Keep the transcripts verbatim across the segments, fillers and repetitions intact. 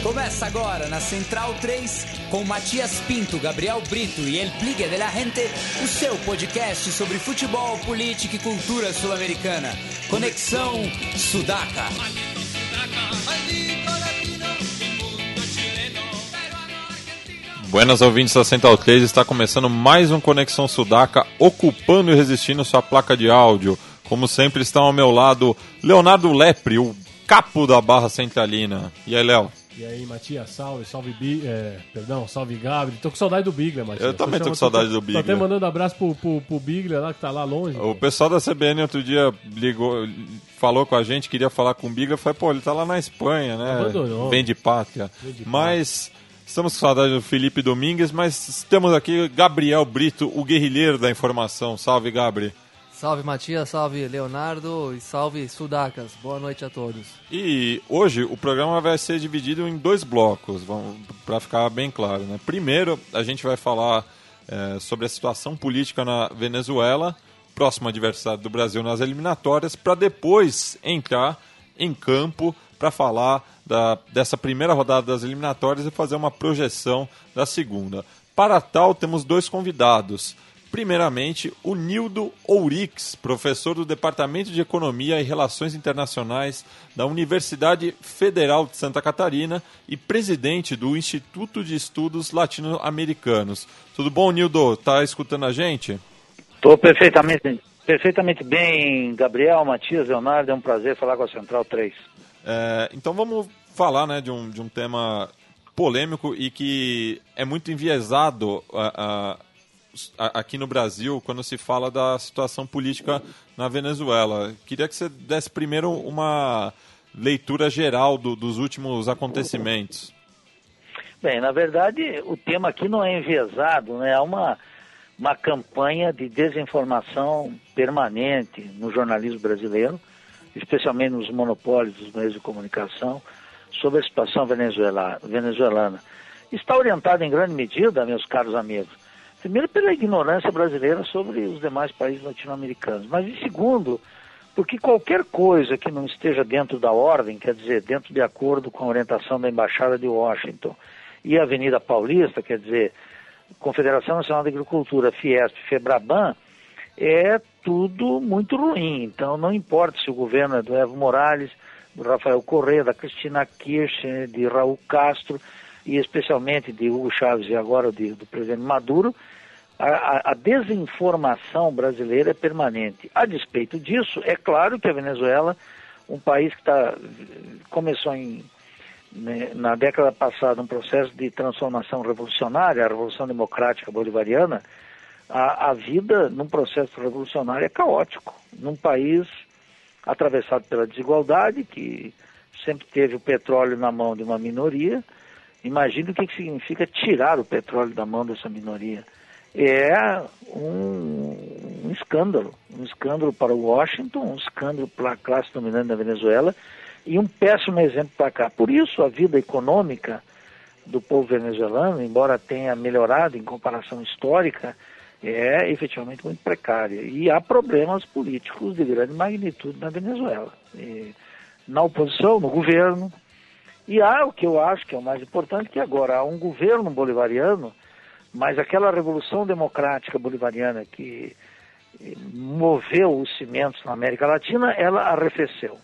Começa agora na Central três com Matias Pinto, Gabriel Brito e El Pligue de la Gente, o seu podcast sobre futebol, política e cultura sul-americana. Conexão Sudaca. Buenas ouvintes da Central três, está começando mais um Conexão Sudaca, ocupando e resistindo sua placa de áudio. Como sempre estão ao meu lado Leonardo Lepre, o capo da Barra Centralina. E aí, Léo? E aí, Matias, salve, salve, Bi... é, perdão, salve, Gabriel. Tô com saudade do Bigler, Matias. Eu também tô, tô com saudade do Bigler. Tô até mandando abraço pro, pro, pro Bigler lá, que tá lá longe. O pessoal da C B N outro dia ligou, falou com a gente, queria falar com o Bigler. Eu falei, pô, ele tá lá na Espanha, né? Abandonou. Vem de pátria. Vem de mas estamos com saudade do Felipe Domingues, mas temos aqui Gabriel Brito, o guerrilheiro da informação. Salve, Gabri. Salve, Matias, salve, Leonardo e salve, Sudacas. Boa noite a todos. E hoje o programa vai ser dividido em dois blocos, para ficar bem claro, né? Primeiro, a gente vai falar é, sobre a situação política na Venezuela, próximo adversário do Brasil nas eliminatórias, para depois entrar em campo para falar da, dessa primeira rodada das eliminatórias e fazer uma projeção da segunda. Para tal, temos dois convidados. Primeiramente, o Nildo Ourix, professor do Departamento de Economia e Relações Internacionais da Universidade Federal de Santa Catarina e presidente do Instituto de Estudos Latino-Americanos. Tudo bom, Nildo? Tá escutando a gente? Estou perfeitamente, perfeitamente bem, Gabriel, Matias, Leonardo. É um prazer falar com a Central três. É, então vamos falar, né, de, um, de um tema polêmico e que é muito enviesado a, a aqui no Brasil, quando se fala da situação política na Venezuela. Queria que você desse primeiro uma leitura geral do, dos últimos acontecimentos. Bem, na verdade, o tema aqui não é enviesado, né? É uma, uma campanha de desinformação permanente no jornalismo brasileiro, especialmente nos monopólios dos meios de comunicação, sobre a situação venezuela, venezuelana. Está orientada em grande medida, meus caros amigos, primeiro, pela ignorância brasileira sobre os demais países latino-americanos, mas em segundo, porque qualquer coisa que não esteja dentro da ordem, quer dizer, dentro de acordo com a orientação da Embaixada de Washington e a Avenida Paulista, quer dizer, Confederação Nacional da Agricultura, Fiesp, Febraban, é tudo muito ruim. Então, não importa se o governo é do Evo Morales, do Rafael Correa, da Cristina Kirchner, de Raul Castro, e especialmente de Hugo Chávez e agora de, do presidente Maduro, a, a desinformação brasileira é permanente. A despeito disso, é claro que a Venezuela, um país que tá, começou em, né, na década passada um processo de transformação revolucionária, a Revolução Democrática Bolivariana, a, a vida num processo revolucionário é caótico, num país atravessado pela desigualdade, que sempre teve o petróleo na mão de uma minoria. Imagina o que significa tirar o petróleo da mão dessa minoria. É um, um escândalo, um escândalo para o Washington, um escândalo para a classe dominante da Venezuela e um péssimo exemplo para cá. Por isso, a vida econômica do povo venezuelano, embora tenha melhorado em comparação histórica, é efetivamente muito precária. E há problemas políticos de grande magnitude na Venezuela. E na oposição, no governo. E há o que eu acho que é o mais importante, que agora há um governo bolivariano, mas aquela revolução democrática bolivariana que moveu os cimentos na América Latina, ela arrefeceu.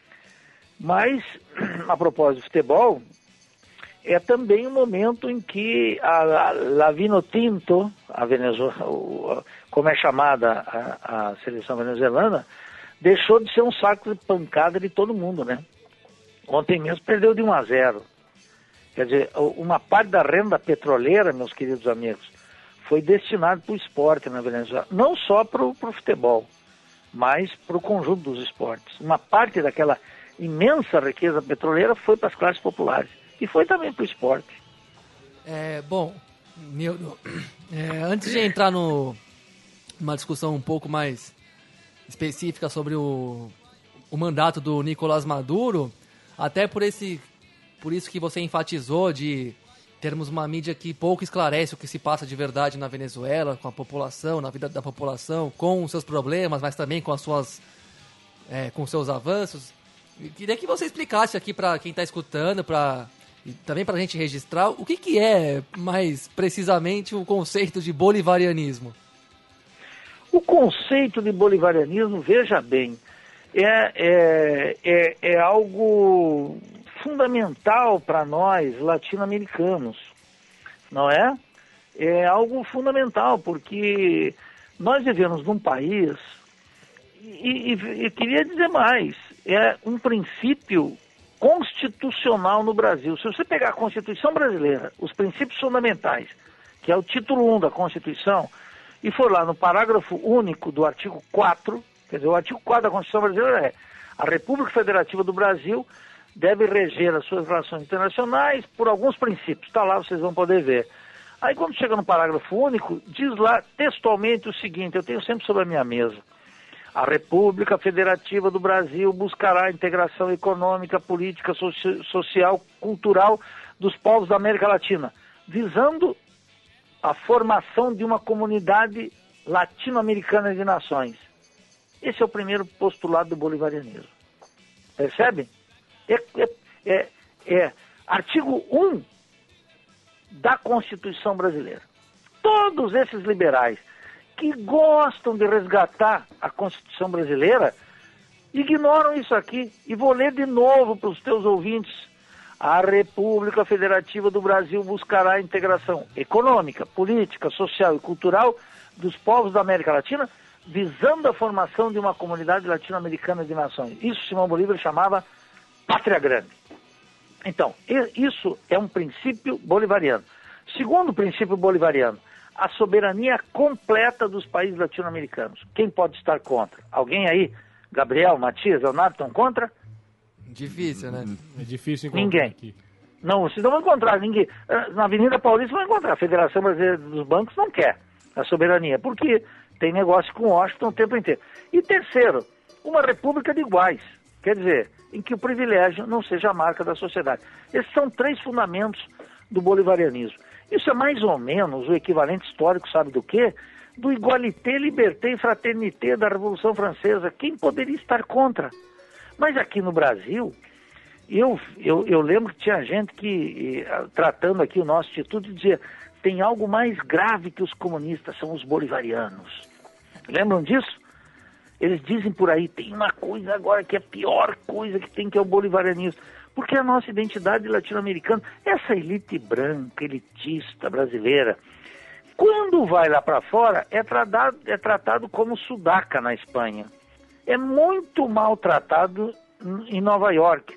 Mas, a propósito do futebol, é também um momento em que a, a Vinotinto, a Venezuela, como é chamada a, a seleção venezuelana, deixou de ser um saco de pancada de todo mundo, né? Ontem mesmo perdeu de um a zero. Quer dizer, uma parte da renda petroleira, meus queridos amigos, foi destinada para o esporte na Venezuela. Não só para o futebol, mas para o conjunto dos esportes. Uma parte daquela imensa riqueza petroleira foi para as classes populares. E foi também para o esporte. É, bom, Nildo, é, antes de entrar no, numa discussão um pouco mais específica sobre o, o mandato do Nicolás Maduro, até por, esse, por isso que você enfatizou de termos uma mídia que pouco esclarece o que se passa de verdade na Venezuela, com a população, na vida da população, com os seus problemas, mas também com as suas, é, com seus avanços. Eu queria que você explicasse aqui para quem está escutando, para e também para a gente registrar, o que, que é, mais precisamente, o conceito de bolivarianismo? O conceito de bolivarianismo, veja bem, é, é, é, é algo fundamental para nós latino-americanos, não é? É algo fundamental, porque nós vivemos num país, e, e, e queria dizer mais, é um princípio constitucional no Brasil. Se você pegar a Constituição brasileira, os princípios fundamentais, que é o título um da Constituição, e for lá no parágrafo único do artigo quatro, quer dizer, o artigo quatro da Constituição brasileira é: a República Federativa do Brasil deve reger as suas relações internacionais por alguns princípios. Está lá, vocês vão poder ver. Aí quando chega no parágrafo único, diz lá textualmente o seguinte, eu tenho sempre sobre a minha mesa: a República Federativa do Brasil buscará a integração econômica, política, soci- social, cultural dos povos da América Latina, visando a formação de uma comunidade latino-americana de nações. Esse é o primeiro postulado do bolivarianismo. Percebe? É, é, é, é artigo um da Constituição brasileira. Todos esses liberais que gostam de resgatar a Constituição brasileira ignoram isso aqui. E vou ler de novo para os teus ouvintes. A República Federativa do Brasil buscará a integração econômica, política, social e cultural dos povos da América Latina, visando a formação de uma comunidade latino-americana de nações. Isso Simão Bolívar chamava pátria grande. Então, isso é um princípio bolivariano. Segundo princípio bolivariano, a soberania completa dos países latino-americanos. Quem pode estar contra? Alguém aí? Gabriel, Matias, Leonardo estão contra? Difícil, né? É difícil encontrar Ninguém. aqui. Não, vocês não vão encontrar ninguém. Na Avenida Paulista vão encontrar. A Federação Brasileira dos Bancos não quer a soberania, porque tem negócio com Washington o tempo inteiro. E terceiro, uma república de iguais. Quer dizer, em que o privilégio não seja a marca da sociedade. Esses são três fundamentos do bolivarianismo. Isso é mais ou menos o equivalente histórico, sabe do quê? Do igualité, liberté e fraternité da Revolução Francesa. Quem poderia estar contra? Mas aqui no Brasil, eu, eu, eu lembro que tinha gente que, tratando aqui o nosso instituto, dizia: tem algo mais grave que os comunistas, são os bolivarianos. Lembram disso? Eles dizem por aí, tem uma coisa agora que é a pior coisa que tem, que é o bolivarianismo. Porque a nossa identidade latino-americana, essa elite branca, elitista brasileira, quando vai lá para fora, é tratado, é tratado como sudaca na Espanha. É muito mal tratado em Nova York.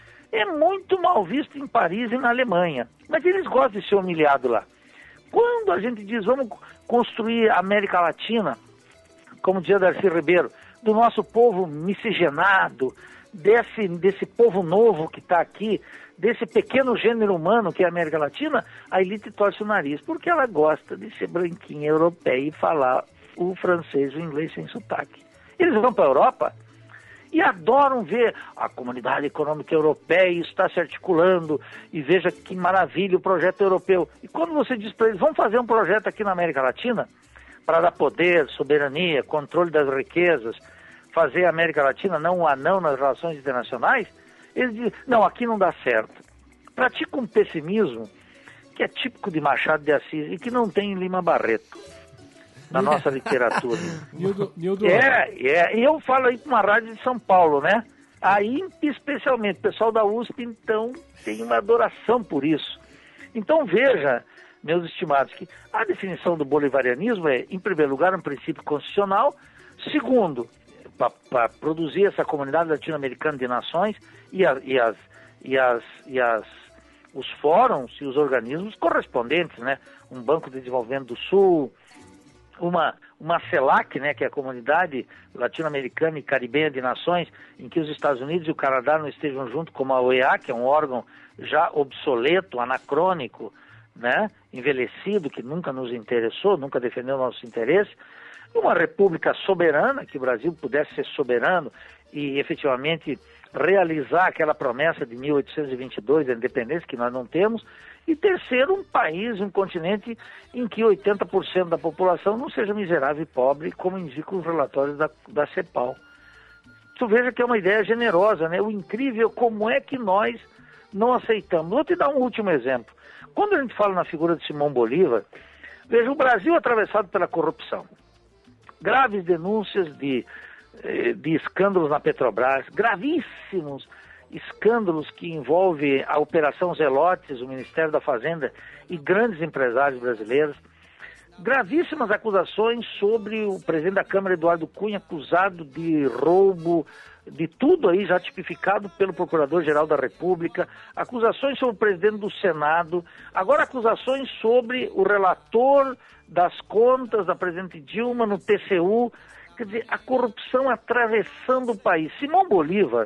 É muito mal visto em Paris e na Alemanha. Mas eles gostam de ser humilhados lá. Quando a gente diz, vamos construir a América Latina, como dizia Darcy Ribeiro, do nosso povo miscigenado, desse, desse povo novo que está aqui, desse pequeno gênero humano que é a América Latina, a elite torce o nariz, porque ela gosta de ser branquinha, europeia e falar o francês e o inglês sem sotaque. Eles vão para a Europa e adoram ver a comunidade econômica europeia está se articulando e veja que maravilha o projeto europeu. E quando você diz para eles, vamos fazer um projeto aqui na América Latina para dar poder, soberania, controle das riquezas, fazer a América Latina não um anão nas relações internacionais, eles dizem, não, aqui não dá certo. Pratica um pessimismo que é típico de Machado de Assis e que não tem em Lima Barreto na nossa literatura. Nildo, Nildo. É, é, e eu falo aí para uma rádio de São Paulo, né? Aí, especialmente, o pessoal da U S P, então, tem uma adoração por isso. Então, veja, meus estimados, que a definição do bolivarianismo é, em primeiro lugar, um princípio constitucional, segundo, para produzir essa comunidade latino-americana de nações e, a, e, as, e, as, e as, os fóruns e os organismos correspondentes, né? Um Banco de Desenvolvimento do Sul, uma, uma CELAC, né, que é a Comunidade Latino-Americana e Caribenha de Nações, em que os Estados Unidos e o Canadá não estejam junto, como a O E A, que é um órgão já obsoleto, anacrônico, né, envelhecido, que nunca nos interessou, nunca defendeu nossos interesses, uma república soberana, que o Brasil pudesse ser soberano e efetivamente realizar aquela promessa de mil oitocentos e vinte e dois, da independência, que nós não temos, e terceiro, um país, um continente em que oitenta por cento da população não seja miserável e pobre, como indicam os relatórios da, da CEPAL. Tu veja que é uma ideia generosa, né? O incrível é como é que nós não aceitamos. Vou te dar um último exemplo. Quando a gente fala na figura de Simão Bolívar, veja, o Brasil atravessado pela corrupção. Graves denúncias de, de escândalos na Petrobras, gravíssimos escândalos que envolvem a Operação Zelotes, o Ministério da Fazenda e grandes empresários brasileiros. Gravíssimas acusações sobre o presidente da Câmara, Eduardo Cunha, acusado de roubo, de tudo aí já tipificado pelo Procurador-Geral da República, acusações sobre o presidente do Senado, agora acusações sobre o relator das contas da presidente Dilma no T C U. Quer dizer, a corrupção atravessando o país. Simão Bolívar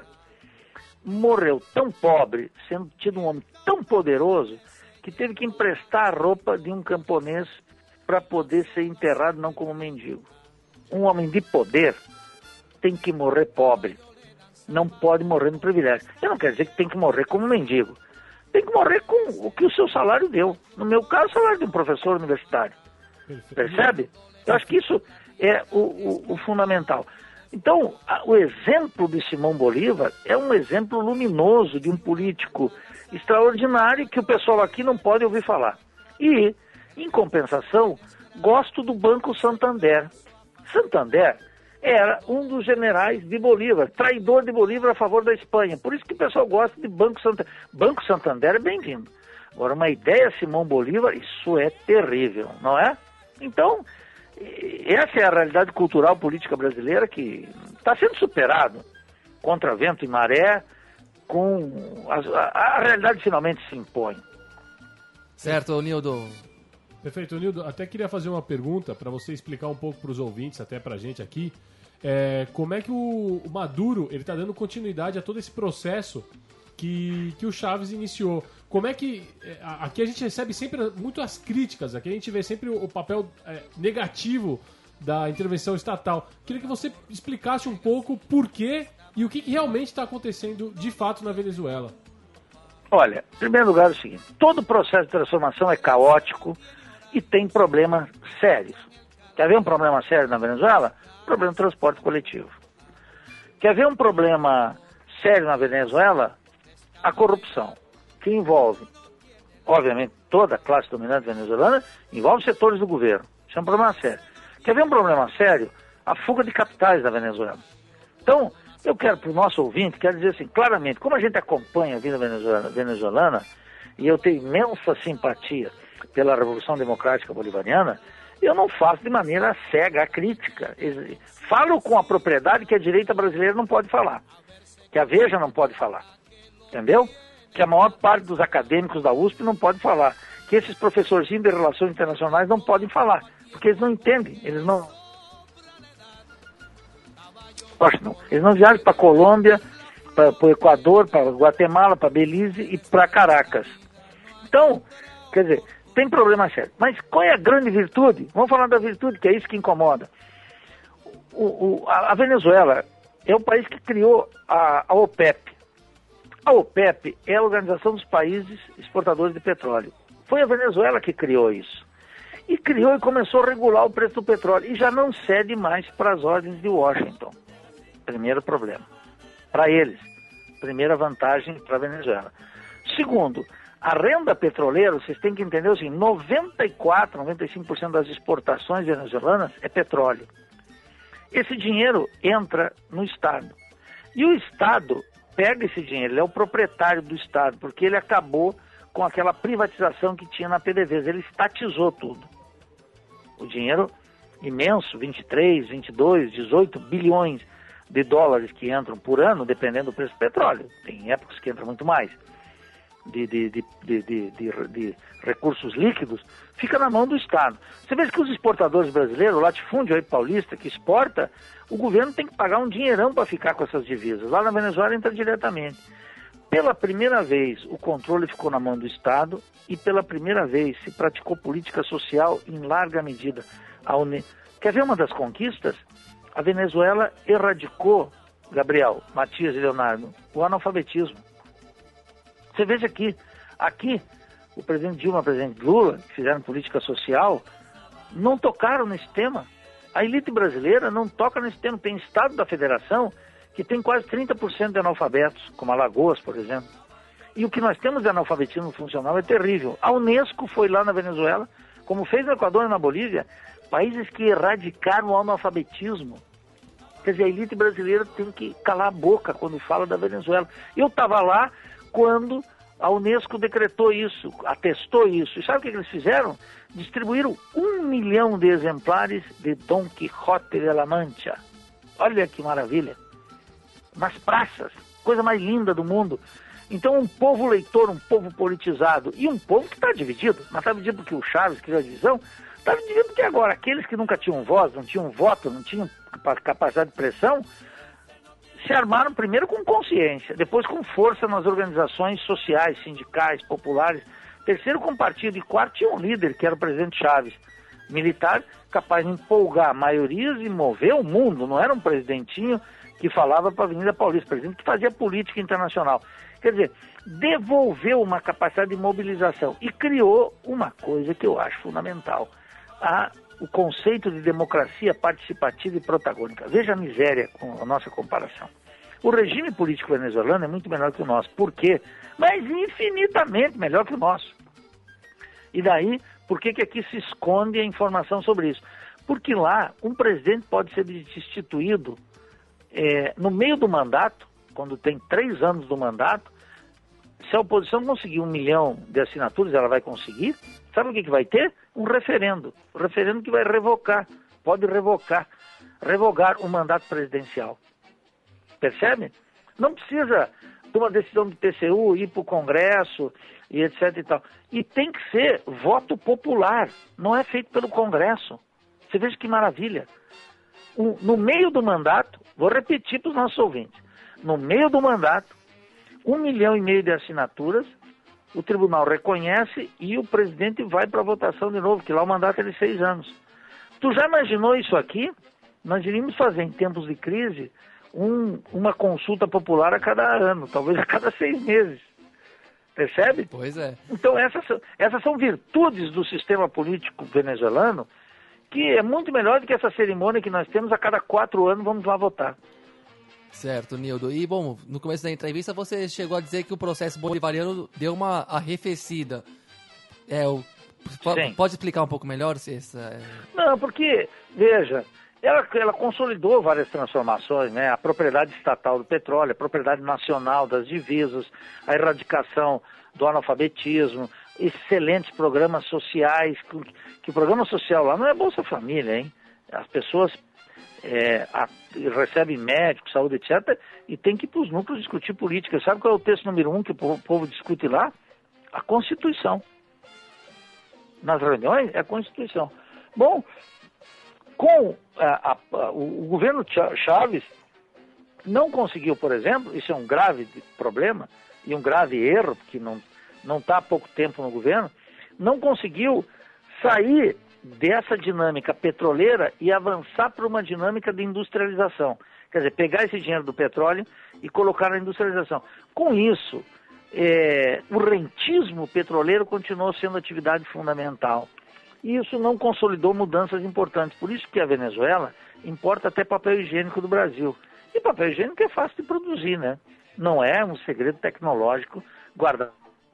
morreu tão pobre, sendo tido um homem tão poderoso, que teve que emprestar a roupa de um camponês para poder ser enterrado não como mendigo. Um homem de poder tem que morrer pobre, não pode morrer no privilégio. Eu não quero dizer que tem que morrer como mendigo, tem que morrer com o que o seu salário deu. No meu caso, o salário de um professor universitário. Percebe? Eu acho que isso é o, o, o fundamental. Então, a, o exemplo de Simão Bolívar é um exemplo luminoso de um político extraordinário que o pessoal aqui não pode ouvir falar. E, em compensação, gosto do Banco Santander. Santander era um dos generais de Bolívar, traidor de Bolívar a favor da Espanha. Por isso que o pessoal gosta de Banco Santander. Banco Santander é bem-vindo. Agora, uma ideia Simão Bolívar, isso é terrível, não é? Então, essa é a realidade cultural política brasileira que está sendo superado contra vento e maré, com a, a, a realidade finalmente se impõe. Certo, Nildo. Perfeito, Nildo. Até queria fazer uma pergunta para você explicar um pouco para os ouvintes, até para a gente aqui, é, como é que o, o Maduro ele está dando continuidade a todo esse processo que, que o Chaves iniciou. Como é que... Aqui a gente recebe sempre muito as críticas, aqui a gente vê sempre o, o papel é, negativo da intervenção estatal. Queria que você explicasse um pouco por quê e o que, que realmente está acontecendo de fato na Venezuela. Olha, em primeiro lugar é o seguinte, todo processo de transformação é caótico e tem problemas sérios. Quer ver um problema sério na Venezuela? Problema do transporte coletivo. Quer ver um problema sério na Venezuela? A corrupção, que envolve, obviamente, toda a classe dominante venezuelana, envolve setores do governo. Isso é um problema sério. Quer ver um problema sério? A fuga de capitais da Venezuela. Então, eu quero, para o nosso ouvinte, quero dizer assim, claramente, como a gente acompanha a vida venezuelana, venezuelana, e eu tenho imensa simpatia pela Revolução Democrática Bolivariana, eu não faço de maneira cega a crítica. Falo com a propriedade que a direita brasileira não pode falar, que a Veja não pode falar. Entendeu? Que a maior parte dos acadêmicos da U S P não pode falar. Que esses professorzinhos de relações internacionais não podem falar. Porque eles não entendem. Eles não... não. Eles não viajam para a Colômbia, para o Equador, para Guatemala, para Belize e para Caracas. Então, quer dizer, tem problema sério. Mas qual é a grande virtude? Vamos falar da virtude, que é isso que incomoda. O, o, a, a Venezuela é o país que criou a, a OPEP. A OPEP é a Organização dos Países Exportadores de Petróleo. Foi a Venezuela que criou isso. E criou e começou a regular o preço do petróleo. E já não cede mais para as ordens de Washington. Primeiro problema. Para eles. Primeira vantagem para a Venezuela. Segundo, a renda petroleira, vocês têm que entender assim, noventa e quatro, noventa e cinco por cento das exportações venezuelanas é petróleo. Esse dinheiro entra no Estado. E o Estado pega esse dinheiro, ele é o proprietário do Estado, porque ele acabou com aquela privatização que tinha na P D V S, ele estatizou tudo. O dinheiro imenso, vinte e três, vinte e dois, dezoito bilhões de dólares que entram por ano, dependendo do preço do petróleo. Tem épocas que entram muito mais. De, de, de, de, de, de, de recursos líquidos, fica na mão do Estado. Você vê que os exportadores brasileiros, o latifúndio aí paulista que exporta, o governo tem que pagar um dinheirão para ficar com essas divisas. Lá na Venezuela entra diretamente. Pela primeira vez, o controle ficou na mão do Estado e pela primeira vez se praticou política social em larga medida. A Uni... Quer ver uma das conquistas? A Venezuela erradicou, Gabriel, Matias e Leonardo, o analfabetismo. Você veja aqui, aqui, o presidente Dilma e o presidente Lula, que fizeram política social, não tocaram nesse tema. A elite brasileira não toca nesse tema. Tem estado da federação que tem quase trinta por cento de analfabetos, como Alagoas, por exemplo. E o que nós temos de analfabetismo funcional é terrível. A Unesco foi lá na Venezuela, como fez no Equador e na Bolívia, países que erradicaram o analfabetismo. Quer dizer, a elite brasileira tem que calar a boca quando fala da Venezuela. Eu estava lá quando a Unesco decretou isso, atestou isso. E sabe o que eles fizeram? Distribuíram um milhão de exemplares de Dom Quixote de la Mancha. Olha que maravilha. Nas praças, coisa mais linda do mundo. Então um povo leitor, um povo politizado e um povo que está dividido. Mas está dividido porque o Chaves criou a divisão, está dividido porque agora aqueles que nunca tinham voz, não tinham voto, não tinham capacidade de pressão, se armaram primeiro com consciência, depois com força nas organizações sociais, sindicais, populares, terceiro com partido e quarto tinha um líder, que era o presidente Chaves, militar, capaz de empolgar maiorias e mover o mundo, não era um presidentinho que falava para a Avenida Paulista, presidente que fazia política internacional. Quer dizer, devolveu uma capacidade de mobilização e criou uma coisa que eu acho fundamental, a, o conceito de democracia participativa e protagônica. Veja a miséria com a nossa comparação. O regime político venezuelano é muito melhor que o nosso. Por quê? Mas infinitamente melhor que o nosso. E daí, por que que aqui se esconde a informação sobre isso? Porque lá, um presidente pode ser destituído é, no meio do mandato, quando tem três anos do mandato. Se a oposição conseguir um milhão de assinaturas, ela vai conseguir. Sabe o que que vai ter? Um referendo. Um referendo que vai revocar, pode revocar, revogar o mandato presidencial. Percebe? Não precisa de uma decisão do T C U, ir para o Congresso e etc e tal. E tem que ser voto popular, não é feito pelo Congresso. Você veja que maravilha. Um, no meio do mandato, vou repetir para os nossos ouvintes, no meio do mandato, um milhão e meio de assinaturas, o tribunal reconhece e o presidente vai para a votação de novo, que lá o mandato é de seis anos. Tu já imaginou isso aqui? Nós iríamos fazer em tempos de crise um, uma consulta popular a cada ano, talvez a cada seis meses. Percebe? Pois é. Então essas, essas são virtudes do sistema político venezuelano, que é muito melhor do que essa cerimônia que nós temos a cada quatro anos, vamos lá votar. Certo, Nildo. E, bom, no começo da entrevista você chegou a dizer que o processo bolivariano deu uma arrefecida. É, o, pode, pode explicar um pouco melhor se essa... Não, porque, veja, ela, ela consolidou várias transformações, né? A propriedade estatal do petróleo, a propriedade nacional das divisas, a erradicação do analfabetismo, excelentes programas sociais, que, que o programa social lá não é Bolsa Família, hein? As pessoas... É, a, recebe médico, saúde, etcétera, e tem que ir para os núcleos discutir política. Sabe qual é o texto número um que o povo, o povo discute lá? A Constituição. Nas reuniões, é a Constituição. Bom, com a, a, a, o, o governo Chaves não conseguiu, por exemplo, isso é um grave problema e um grave erro, porque não não está há pouco tempo no governo, não conseguiu sair dessa dinâmica petroleira e avançar para uma dinâmica de industrialização. Quer dizer, pegar esse dinheiro do petróleo e colocar na industrialização. Com isso, é, o rentismo petroleiro continuou sendo atividade fundamental. E isso não consolidou mudanças importantes. Por isso que a Venezuela importa até papel higiênico do Brasil. E papel higiênico é fácil de produzir, né? Não é um segredo tecnológico guardado.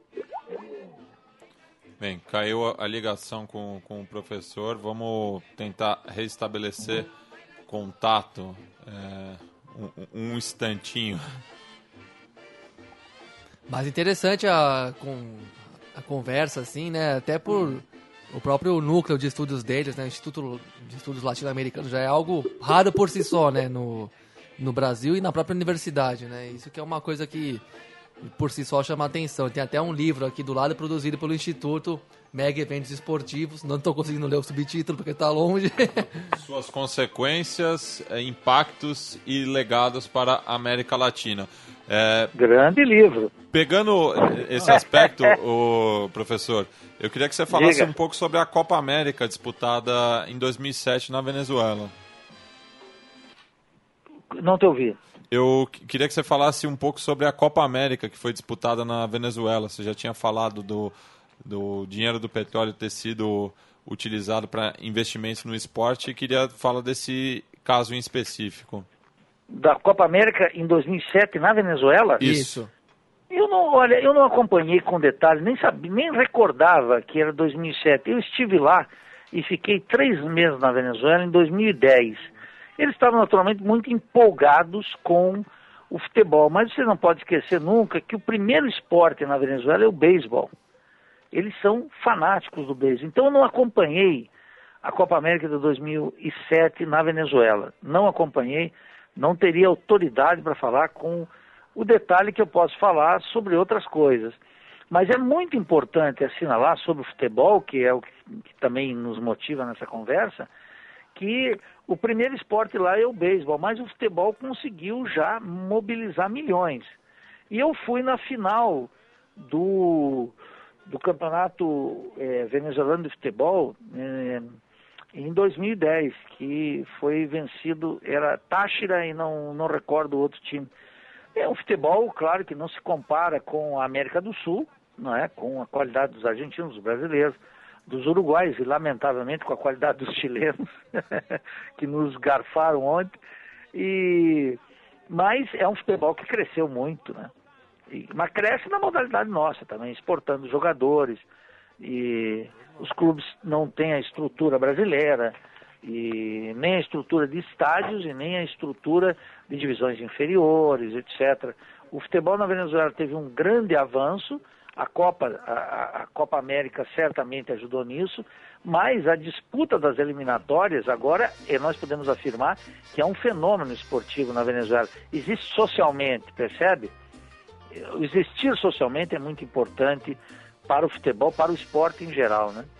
Bem, caiu a, a ligação com, com o professor. Vamos tentar restabelecer contato é, um, um instantinho. Mas interessante a, com, a conversa, assim, né? Até por o próprio núcleo de estudos deles, né? O Instituto de Estudos Latino-Americanos já é algo raro por si só, né? No, no Brasil e na própria universidade, né? Isso que é uma coisa que por si só chama atenção. Tem até um livro aqui do lado produzido pelo Instituto Mega Eventos Esportivos. Não estou conseguindo ler o subtítulo porque está longe. Suas consequências, impactos e legados para a América Latina. É, grande livro. Pegando esse aspecto, o professor, eu queria que você falasse Diga. um pouco sobre a Copa América disputada em dois mil e sete na Venezuela. Não te ouvi. Eu queria que você falasse um pouco sobre a Copa América que foi disputada na Venezuela. Você já tinha falado do, do dinheiro do petróleo ter sido utilizado para investimentos no esporte e queria falar desse caso em específico. Da Copa América em dois mil e sete na Venezuela? Isso. Eu não, olha, eu não acompanhei com detalhe, nem sabia, nem recordava que era dois mil e sete. Eu estive lá e fiquei três meses na Venezuela em dois mil e dez. Eles estavam naturalmente muito empolgados com o futebol, mas você não pode esquecer nunca que o primeiro esporte na Venezuela é o beisebol. Eles são fanáticos do beisebol. Então eu não acompanhei a Copa América de dois mil e sete na Venezuela. Não acompanhei, não teria autoridade para falar com o detalhe que eu posso falar sobre outras coisas. Mas é muito importante assinalar sobre o futebol, que é o que, que também nos motiva nessa conversa, que o primeiro esporte lá é o beisebol, mas o futebol conseguiu já mobilizar milhões. E eu fui na final do, do campeonato é, venezuelano de futebol é, em dois mil e dez, que foi vencido, era Táchira e não, não recordo o outro time. É um futebol, claro, que não se compara com a América do Sul, não é? Com a qualidade dos argentinos, dos brasileiros, dos uruguaios e, lamentavelmente, com a qualidade dos chilenos, que nos garfaram ontem. E... Mas é um futebol que cresceu muito, né? E... Mas cresce na modalidade nossa também, exportando jogadores. E os clubes não têm a estrutura brasileira, e nem a estrutura de estádios e nem a estrutura de divisões inferiores, etcétera. O futebol na Venezuela teve um grande avanço, a Copa, a, a Copa América certamente ajudou nisso, mas a disputa das eliminatórias agora, nós podemos afirmar que é um fenômeno esportivo na Venezuela. Existe socialmente, percebe? Existir socialmente é muito importante para o futebol, para o esporte em geral, né?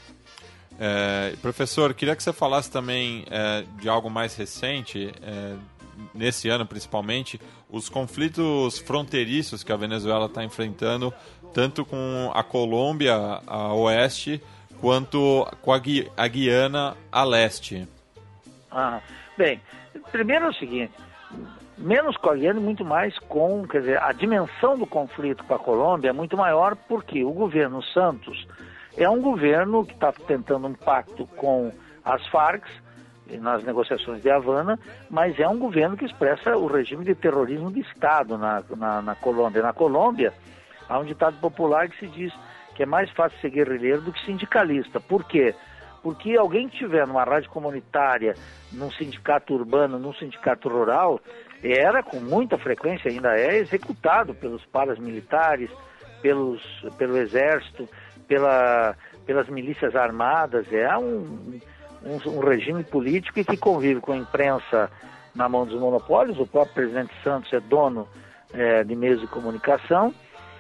É, professor, queria que você falasse também é, de algo mais recente, é, nesse ano principalmente, os conflitos fronteiriços que a Venezuela está enfrentando, tanto com a Colômbia a oeste, quanto com a, Gui a Guiana a leste. Ah, bem, primeiro é o seguinte, menos com a Guiana e muito mais com, quer dizer, a dimensão do conflito com a Colômbia é muito maior porque o governo Santos é um governo que está tentando um pacto com as Farc nas negociações de Havana, mas é um governo que expressa o regime de terrorismo de Estado na, na, na Colômbia. Na Colômbia, há um ditado popular que se diz que é mais fácil ser guerrilheiro do que sindicalista. Por quê? Porque alguém que estiver numa rádio comunitária, num sindicato urbano, num sindicato rural, era com muita frequência, ainda é, executado pelos paramilitares, pelos, pelo exército, Pela, pelas milícias armadas. É um, um, um regime político que convive com a imprensa na mão dos monopólios. O próprio presidente Santos é dono é, de meios de comunicação,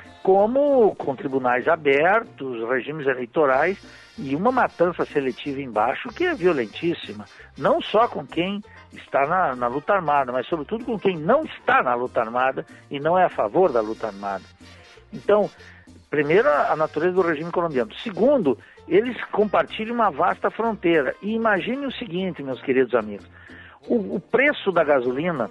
como com tribunais abertos, regimes eleitorais e uma matança seletiva embaixo que é violentíssima, não só com quem está na, na luta armada, mas sobretudo com quem não está na luta armada e não é a favor da luta armada. Então, primeiro, a natureza do regime colombiano. Segundo, eles compartilham uma vasta fronteira. E imagine o seguinte, meus queridos amigos. O, o preço da gasolina,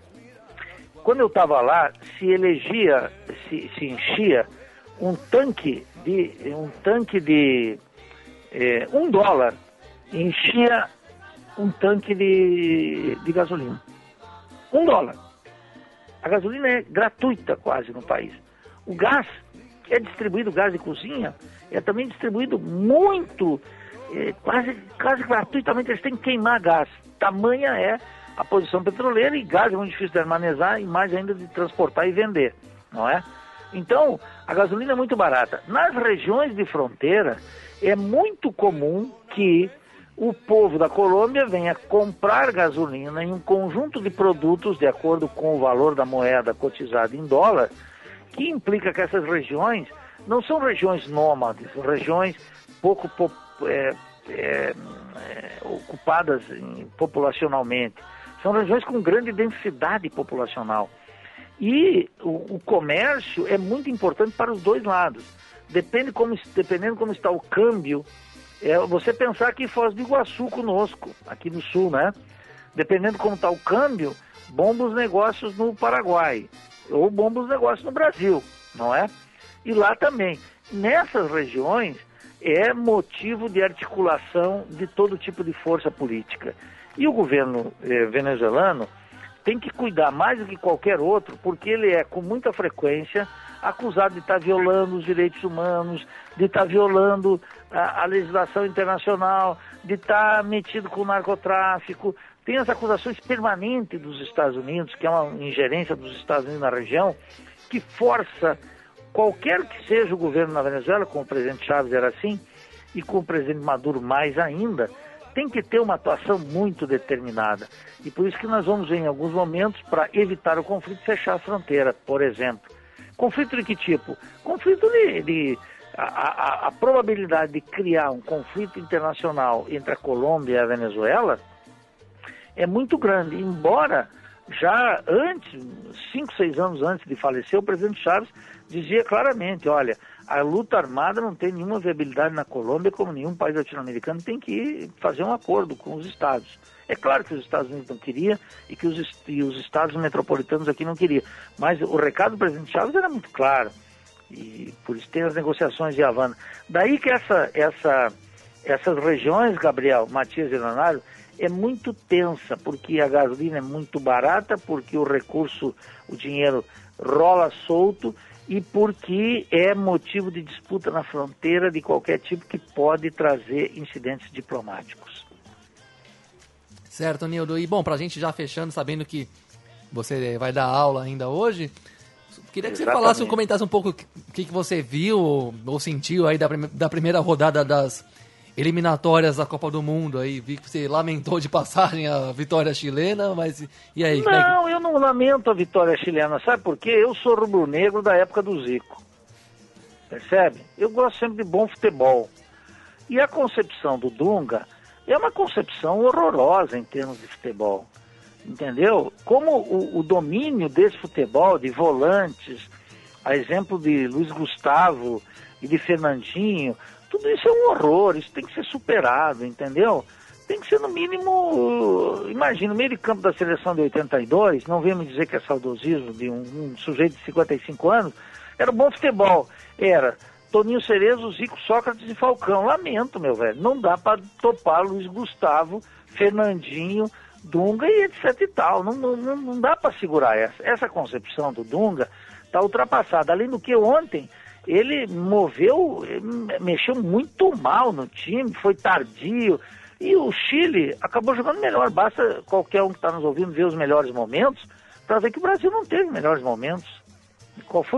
quando eu estava lá, se elegia, se, se enchia um tanque de, um tanque de é, um dólar, enchia um tanque de, de gasolina. Um dólar. A gasolina é gratuita quase no país. O gás é distribuído, gás de cozinha, é também distribuído muito, é, quase, quase gratuitamente. Eles têm que queimar gás. Tamanha é a posição petroleira, e gás é muito difícil de armazenar e mais ainda de transportar e vender, não é? Então, a gasolina é muito barata. Nas regiões de fronteira, é muito comum que o povo da Colômbia venha comprar gasolina em um conjunto de produtos de acordo com o valor da moeda cotizada em dólar, que implica que essas regiões não são regiões nômades, são regiões pouco é, é, é, ocupadas em, populacionalmente. São regiões com grande densidade populacional. E o, o comércio é muito importante para os dois lados. Depende como, dependendo como está o câmbio, é você pensar aqui em Foz do Iguaçu conosco, aqui no sul, né? Dependendo como está o câmbio, bomba os negócios no Paraguai, ou bomba os negócios no Brasil, não é? E lá também. Nessas regiões é motivo de articulação de todo tipo de força política. E o governo eh, venezuelano tem que cuidar mais do que qualquer outro, porque ele é com muita frequência acusado de estar violando os direitos humanos, de estar violando a, a legislação internacional, de estar metido com o narcotráfico. Tem as acusações permanentes dos Estados Unidos, que é uma ingerência dos Estados Unidos na região, que força qualquer que seja o governo na Venezuela, com o presidente Chávez era assim, e com o presidente Maduro mais ainda, tem que ter uma atuação muito determinada. E por isso que nós vamos ver em alguns momentos, para evitar o conflito, fechar a fronteira, por exemplo. Conflito de que tipo? Conflito de... de a, a, a probabilidade de criar um conflito internacional entre a Colômbia e a Venezuela é muito grande, embora já antes, cinco, seis anos antes de falecer, o presidente Chávez dizia claramente, olha, a luta armada não tem nenhuma viabilidade na Colômbia, como nenhum país latino-americano tem que fazer um acordo com os estados. É claro que os Estados Unidos não queriam e que os, e os estados metropolitanos aqui não queriam, mas o recado do presidente Chávez era muito claro, e por isso tem as negociações de Havana. Daí que essa, essa, essas regiões, Gabriel, Matias e Leonardo, é muito tensa, porque a gasolina é muito barata, porque o recurso, o dinheiro rola solto e porque é motivo de disputa na fronteira de qualquer tipo que pode trazer incidentes diplomáticos. Certo, Nildo. E bom, pra gente já fechando, sabendo que você vai dar aula ainda hoje, queria que Exatamente. você falasse, comentasse um pouco o que, que você viu ou sentiu aí da, da primeira rodada das eliminatórias da Copa do Mundo. Aí vi que você lamentou de passagem a vitória chilena, mas e aí? Não, eu não lamento a vitória chilena, sabe por quê? Eu sou rubro-negro da época do Zico, percebe? Eu gosto sempre de bom futebol. E a concepção do Dunga é uma concepção horrorosa em termos de futebol, entendeu? Como o, o domínio desse futebol, de volantes, a exemplo de Luiz Gustavo e de Fernandinho, tudo isso é um horror, isso tem que ser superado, entendeu? Tem que ser no mínimo, imagina, o meio de campo da seleção de oitenta e dois, não venha me dizer que é saudosismo de um, um sujeito de cinquenta e cinco anos, era bom futebol, era Toninho Cerezo, Zico, Sócrates e Falcão. Lamento, meu velho, não dá para topar Luiz Gustavo, Fernandinho, Dunga e etc e tal, não, não, não dá para segurar essa. Essa concepção do Dunga está ultrapassada, além do que ontem ele moveu, mexeu muito mal no time, foi tardio, e o Chile acabou jogando melhor. Basta qualquer um que está nos ouvindo ver os melhores momentos para ver que o Brasil não teve melhores momentos. Qual foi